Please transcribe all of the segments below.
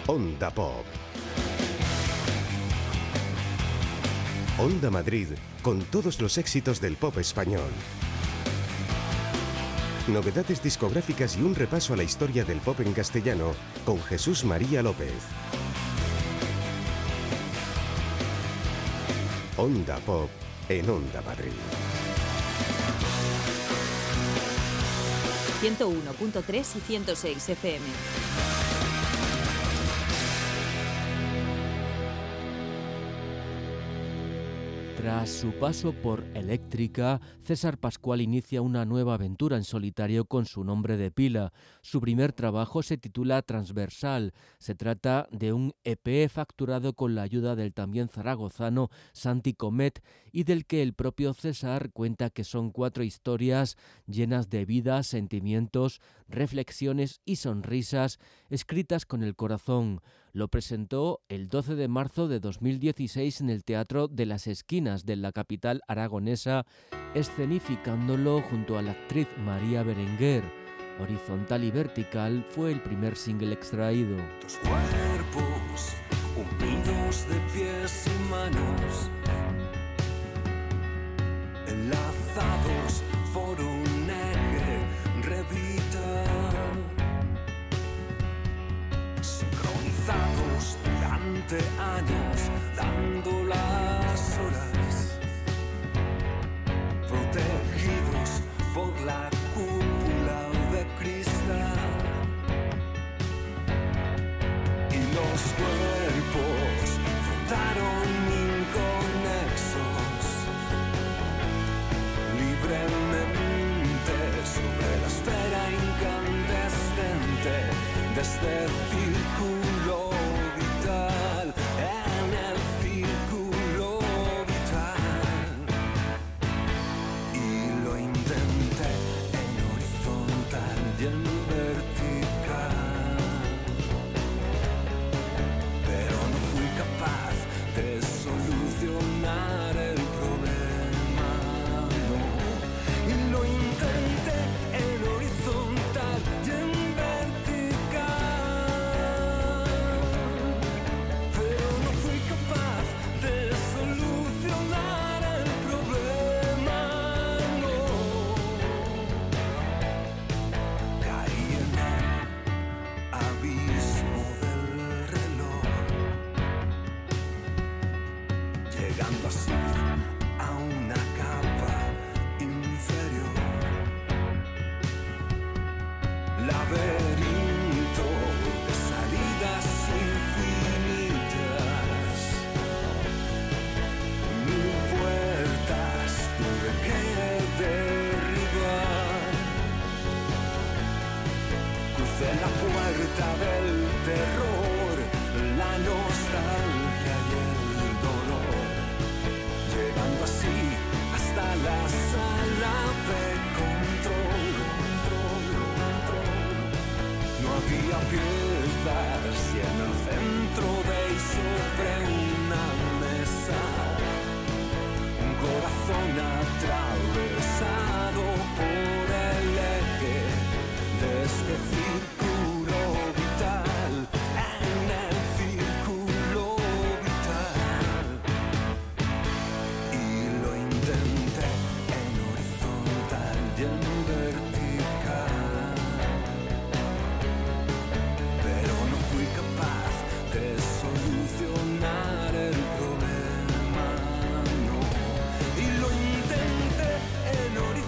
Onda Pop. Onda Madrid, con todos los éxitos del pop español. Novedades discográficas y un repaso a la historia del pop en castellano con Jesús María López. Onda Pop en Onda Madrid. 101.3 y 106 FM. Tras su paso por Eléctrica, César Pascual inicia una nueva aventura en solitario con su nombre de pila. Su primer trabajo se titula Transversal. Se trata de un EP facturado con la ayuda del también zaragozano Santi Comet y del que el propio César cuenta que son 4 historias llenas de vida, sentimientos, reflexiones y sonrisas escritas con el corazón. Lo presentó el 12 de marzo de 2016 en el Teatro de las Esquinas de la capital aragonesa, escenificándolo junto a la actriz María Berenguer. Horizontal y Vertical fue el primer single extraído. Tus cuerpos unidos de pies y manos, enlazados por un eje revital, sincronizados durante años, dando las horas, protegidos por la cúpula de cristal, y los cuerpos flotaron inconexos, libremente sobre la esfera incandescente de este círculo vital, en el círculo vital. Y lo intenté en horizontal y en vertical, pero no fui capaz de solucionar el problema, no. Y lo intenté en horizontal y en vertical, pero no fui capaz de solucionar el problema, no. Caí en el abismo del reloj, llegando así a una capa inferior, laberinto de salidas infinitas, 1000 puertas tuve que derribar, crucé la puerta del terror, la nostalgia y el dolor, llegando así hasta la sala de control. No había piezas y en el centro de y sobre una mesa, un corazón atravesado por el eje de este círculo vital, en el círculo vital. Y lo intenté en horizontal y en vertical, pero no fui capaz de solucionar el problema, no. Y lo intenté en horizontal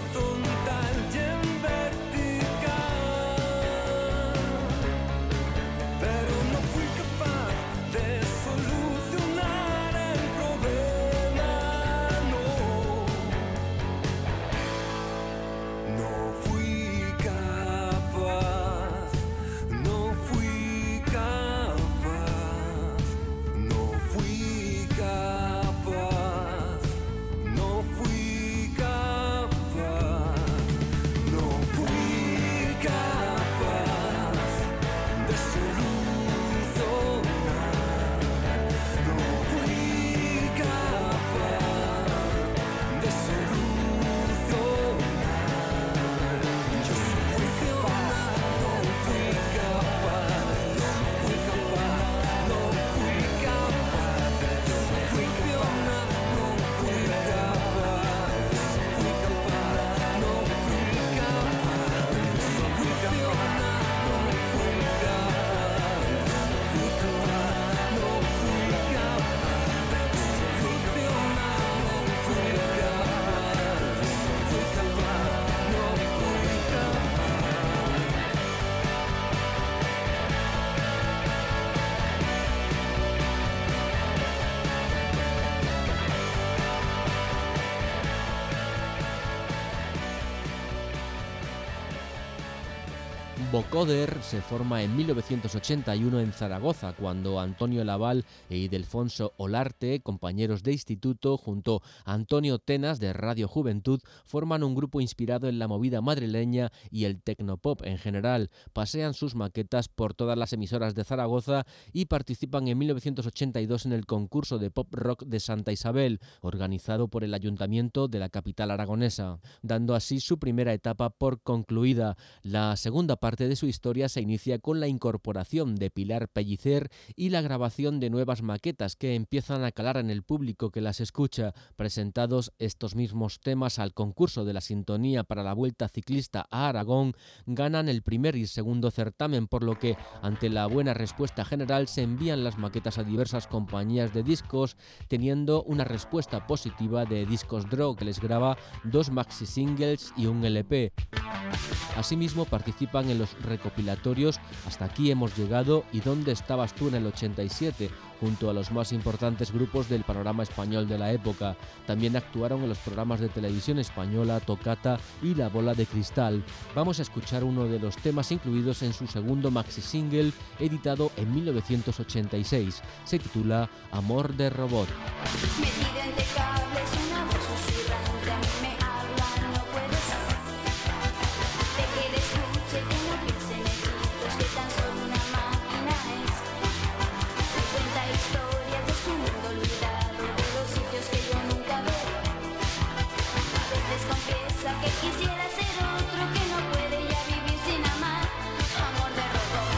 Vocoder se forma en 1981 en Zaragoza, cuando Antonio Laval e Ildefonso Olarte, compañeros de instituto, junto a Antonio Tenas de Radio Juventud, forman un grupo inspirado en la movida madrileña y el tecnopop en general. Pasean sus maquetas por todas las emisoras de Zaragoza y participan en 1982 en el concurso de pop rock de Santa Isabel, organizado por el Ayuntamiento de la capital aragonesa, dando así su primera etapa por concluida. La segunda parte de su historia se inicia con la incorporación de Pilar Pellicer y la grabación de nuevas maquetas que empiezan a calar en el público que las escucha. Presentados estos mismos temas al concurso de la sintonía para la Vuelta Ciclista a Aragón, ganan el primer y segundo certamen, por lo que, ante la buena respuesta general, se envían las maquetas a diversas compañías de discos, teniendo una respuesta positiva de Discos Draw, que les graba 2 maxi singles y un LP. Asimismo, participan en los recopilatorios Hasta aquí hemos llegado y ¿Dónde estabas tú en el 87?, junto a los más importantes grupos del panorama español de la época. También actuaron en los programas de televisión española Tocata y La Bola de Cristal. Vamos a escuchar uno de los temas incluidos en su segundo maxi single, editado en 1986. Se titula Amor de Robot. Metido entre cables, una voz susurrante a mí me habla, no puede ser. Te que le escuche, que no piense en hechizos, que tan solo una máquina es. Me cuenta historias de su mundo olvidado, de los sitios que yo nunca veo. A veces confiesa que quisiera ser otro, que no puede ya vivir sin amar. Amor de robot.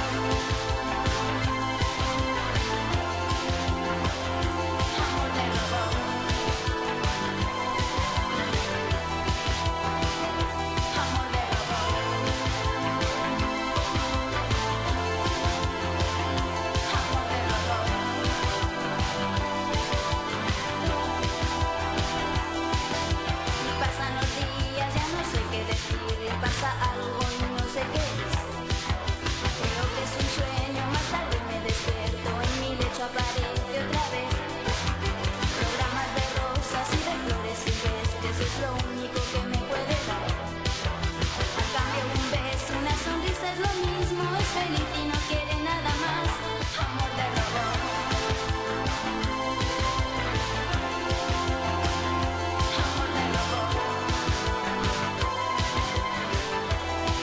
Amor de robot. Amor de robot. Amor de robot. Y pasan los días, ya no sé qué decir, y pasa algo y no sé qué es. Creo que es un sueño, más tarde me despierto, en mi lecho aparece otra vez. Programas de rosas y de flores silvestres, es lo único que me puede dar. A cambio un beso, una sonrisa es lo mismo, es feliz y no quiere nada más. Amor de robot. Amor de robot.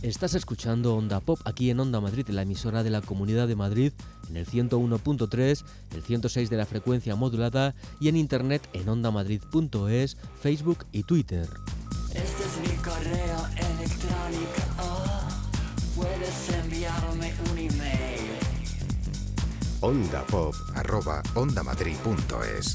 Estás escuchando Onda Pop aquí en Onda Madrid, la emisora de la Comunidad de Madrid, en el 101.3, el 106 de la frecuencia modulada y en internet en ondamadrid.es, Facebook y Twitter. Este es mi correo electrónico, puedes enviarme un email. ondapop@ondamadrid.es.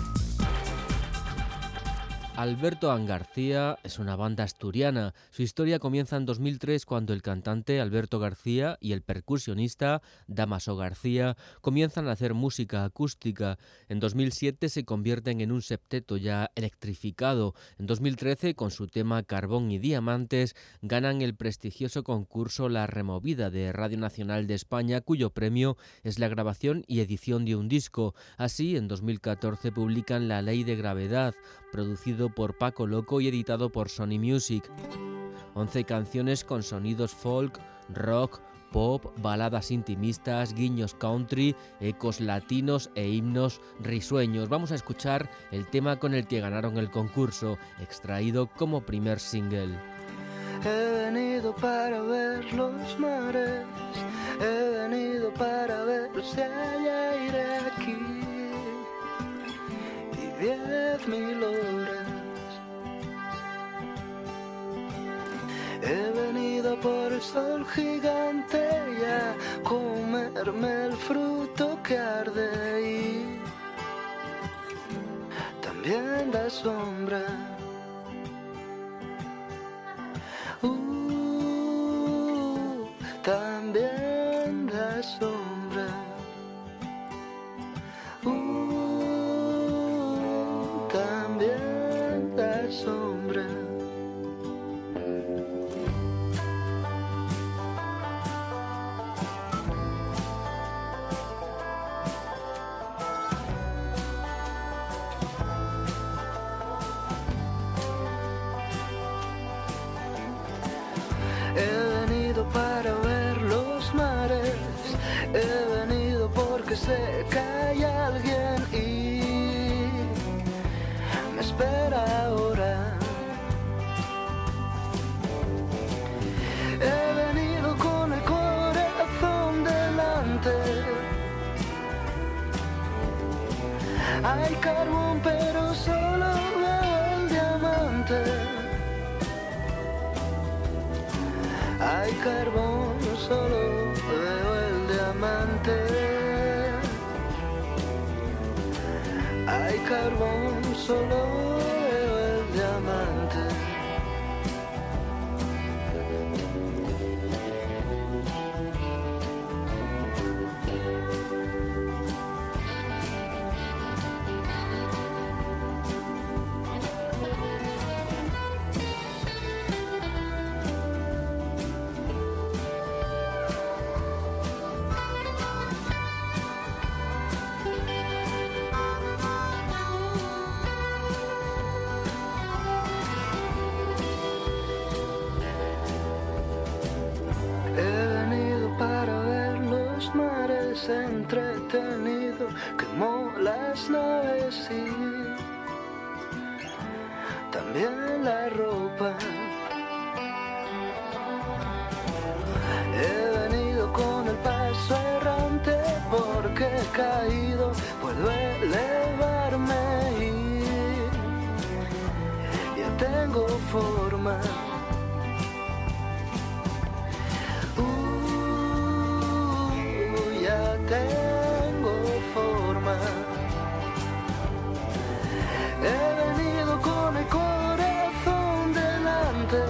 Alberto García es una banda asturiana. Su historia comienza en 2003 cuando el cantante Alberto García y el percusionista Dámaso García comienzan a hacer música acústica. En 2007 se convierten en un septeto ya electrificado. En 2013, con su tema Carbón y Diamantes, ganan el prestigioso concurso La Removida de Radio Nacional de España, cuyo premio es la grabación y edición de un disco. Así, en 2014 publican La Ley de Gravedad, producido por Paco Loco y editado por Sony Music. 11 canciones con sonidos folk, rock, pop, baladas intimistas, guiños country, ecos latinos e himnos risueños. Vamos a escuchar el tema con el que ganaron el concurso, extraído como primer single. He venido para ver los mares, he venido para ver si hay aire aquí. 10.000 horas he venido por el sol gigante y a comerme el fruto que arde y también la sombra. También la sombra. También la sombra. He venido para ver los mares, he venido porque sé que hay alguien y me espera ahora. He venido con el corazón delante. Hay carbón pero solo veo el diamante. Hay carbón, solo veo el diamante. Hay carbón, solo veo el diamante. Entretenido, quemó las naves y también la ropa. He venido con el paso errante porque he caído, puedo elevarme y ya tengo forma. Tengo forma. He venido con el corazón delante.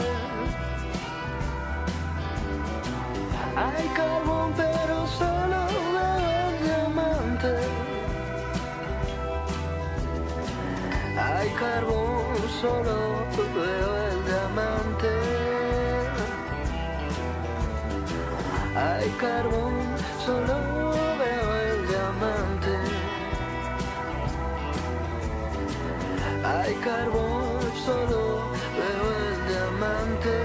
Hay carbón pero solo veo el diamante. Hay carbón, solo veo el diamante. Hay carbón, solo veo el diamante. Hay carbón, solo veo el diamante.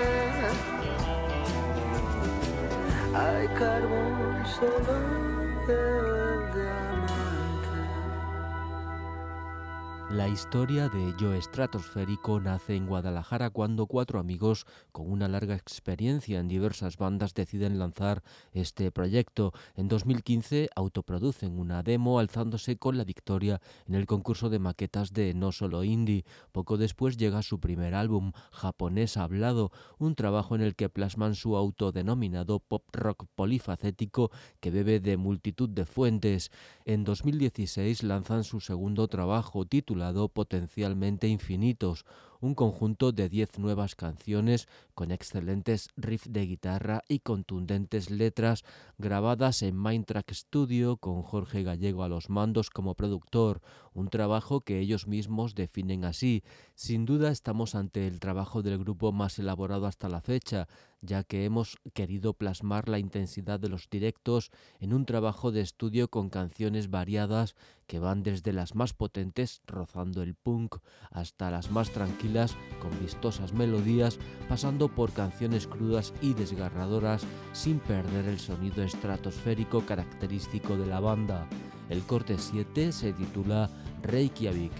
Hay carbón, solo veo el diamante. La historia de Yo Estratosférico nace en Guadalajara cuando 4 amigos con una larga experiencia en diversas bandas deciden lanzar este proyecto. En 2015 autoproducen una demo alzándose con la victoria en el concurso de maquetas de No Solo Indie. Poco después llega su primer álbum, Japonés Hablado, un trabajo en el que plasman su autodenominado pop rock polifacético que bebe de multitud de fuentes. En 2016 lanzan su segundo trabajo, titulado Potencialmente Infinitos, un conjunto de 10 nuevas canciones con excelentes riffs de guitarra y contundentes letras grabadas en Mindtrack Studio con Jorge Gallego a los mandos como productor, un trabajo que ellos mismos definen así. Sin duda estamos ante el trabajo del grupo más elaborado hasta la fecha, ya que hemos querido plasmar la intensidad de los directos en un trabajo de estudio con canciones variadas que van desde las más potentes, rozando el punk, hasta las más tranquilas, con vistosas melodías, pasando por canciones crudas y desgarradoras, sin perder el sonido estratosférico característico de la banda. El corte 7 se titula Reykjavik.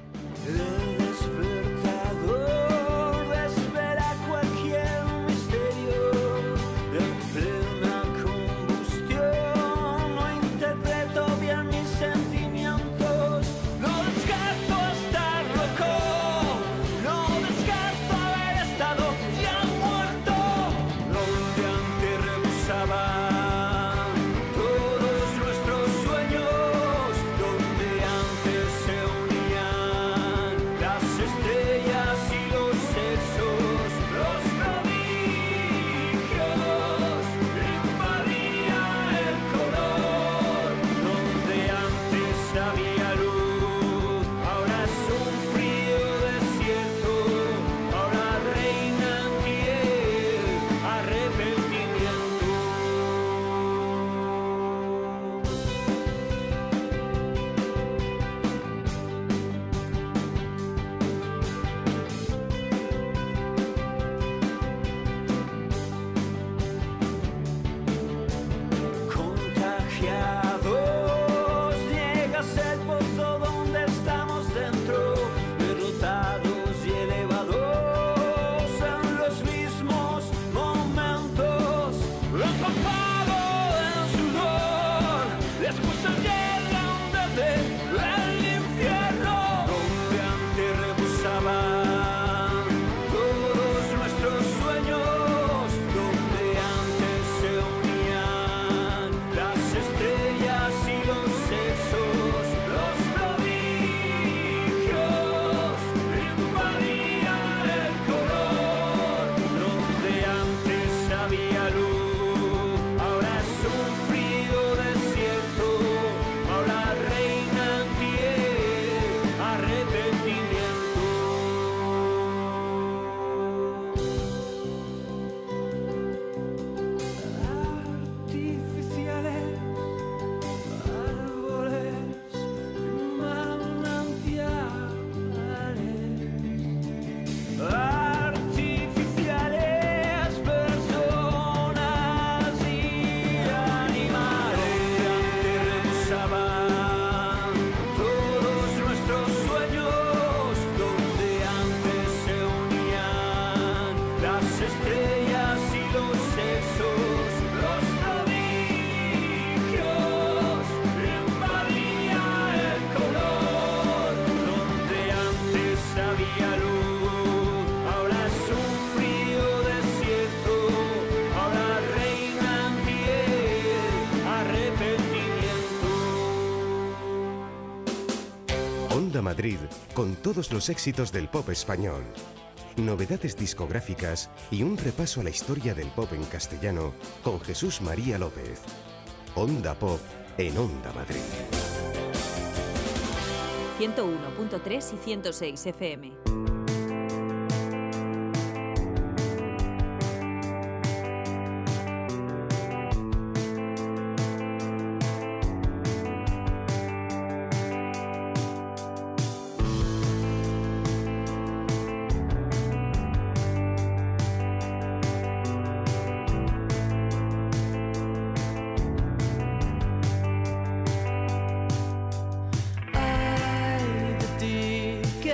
Onda Madrid, con todos los éxitos del pop español. Novedades discográficas y un repaso a la historia del pop en castellano con Jesús María López. Onda Pop en Onda Madrid. 101.3 y 106 FM. Ay, de ti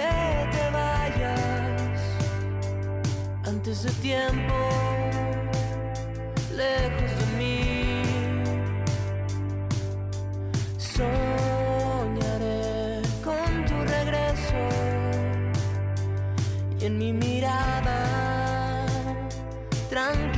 ese tiempo lejos de mí. Soñaré con tu regreso y en mi mirada tranquila